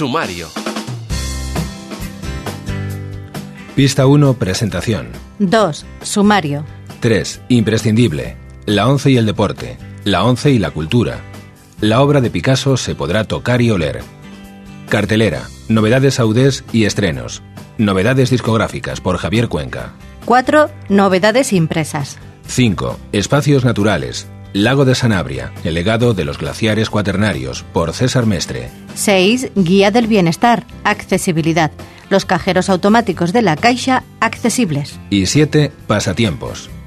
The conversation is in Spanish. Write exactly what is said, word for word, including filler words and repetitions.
Sumario. Pista uno, presentación. dos. Sumario. tres. Imprescindible. La once y el deporte. La once y la cultura. La obra de Picasso se podrá tocar y oler. Cartelera. Novedades audés y estrenos. Novedades discográficas por Javier Cuenca. cuatro. Novedades impresas. cinco. Espacios naturales. Lago de Sanabria, el legado de los glaciares cuaternarios, por César Mestre. seis. Guía del bienestar. Accesibilidad. Los cajeros automáticos de la Caixa accesibles. Y siete. Pasatiempos.